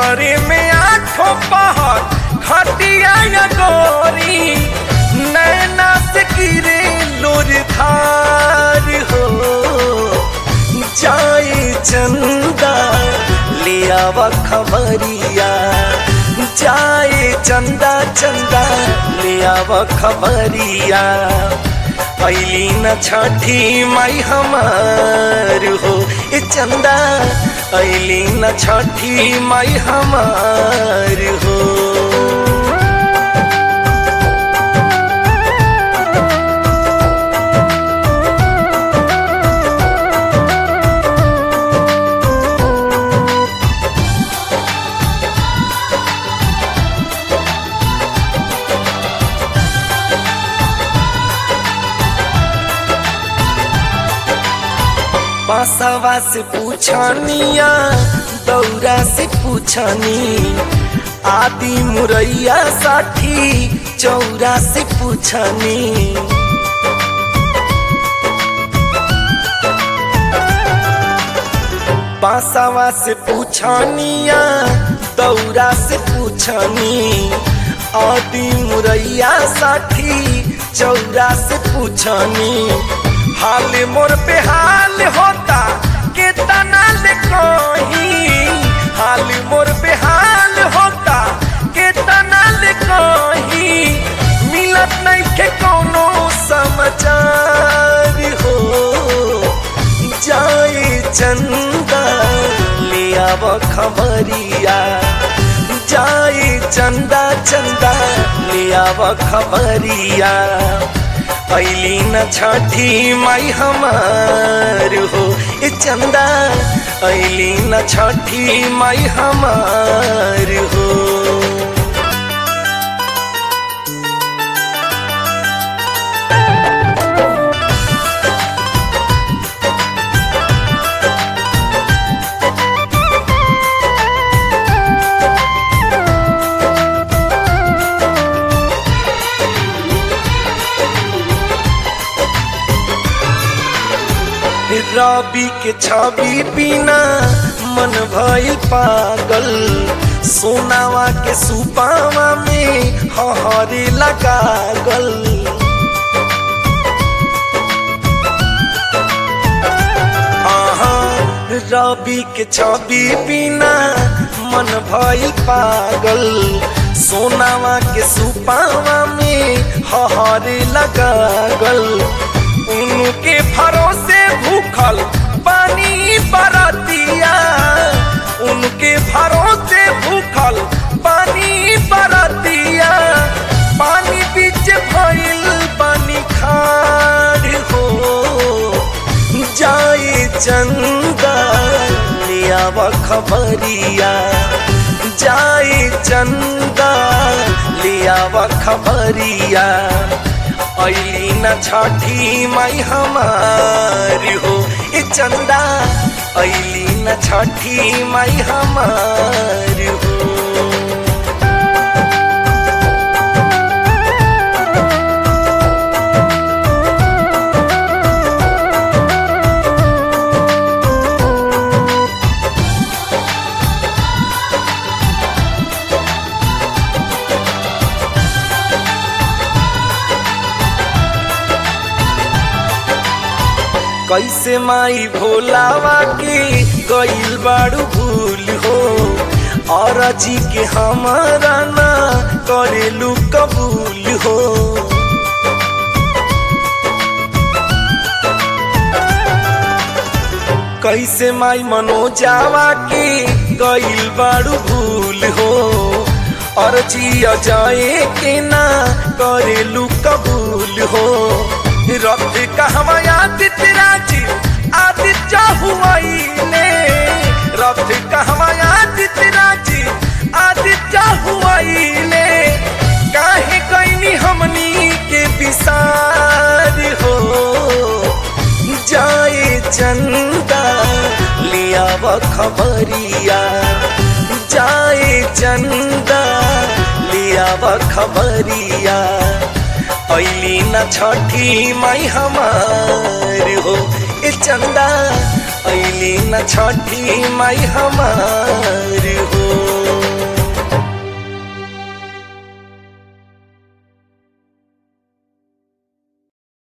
करे में आठों पहर खटिया या गोरी नैना से गिरे लोर धार हो जाए चंदा ले आवा खबरिया जाए चंदा चंदा ले आवा खबरिया अली न छठी माई हमार हो ए चंदा अली न छठी माई हमार हो। बासवा से पूछनिया दौरा से पूछनी आदि मुरैया साठी चौरा से पूछनी बासवा से पूछनिया दौरा से पूछनी आदि मुरैया साठी चौरा से पूछनी हाल मोर पे हाल होता के तना ले कहीं हाल मोर पे हाल होता के तना ले कहीं मिलत नहीं के कोनो समाचार हो जाए चंदा ले आव खबरिया जाए चंदा चंदा ले आव खबरिया अली न छठी माई हमार हो ए चंदा अली न छठी माई हमार हो। रवि के छवि बिना मन भइल पागल सोनावा के सुपावा में हहरे लगागल रवि के छवि बिना मन भइल पागल सोनावा के सुपावा में हहरे लगागल उनके भरोसे भूखल पानी बरतिया उनके भरोसे भूखल पानी बरतिया पानी बीच भइल पानी खाड़ हो जाए चंदा ले आव खबरिया जाए चंदा ले आव खबरिया अली न छठी माई हमार हो ए चंदा अली न छठी माई हमार हो। कैसे माई भोलावा के गइल बाड़ू भूल हो और जी के हमारा ना करेलू कबूल हो कैसे माई मनोजावा के गइल बाड़ू भूल हो और जी अजाए के ना करेलू कबूल हो रथ कहवा आदित्य राजी आदित्य हुआइले रथ कहवा आदित्य राजी आदित्य हुआइले काहे कइनी हमनी के विसार हो जाए चंदा ले आव खबरिया जाए चंदा ले आव खबरिया अली न छठी माई हमार हो ए चंदा अली न छठी माई हमार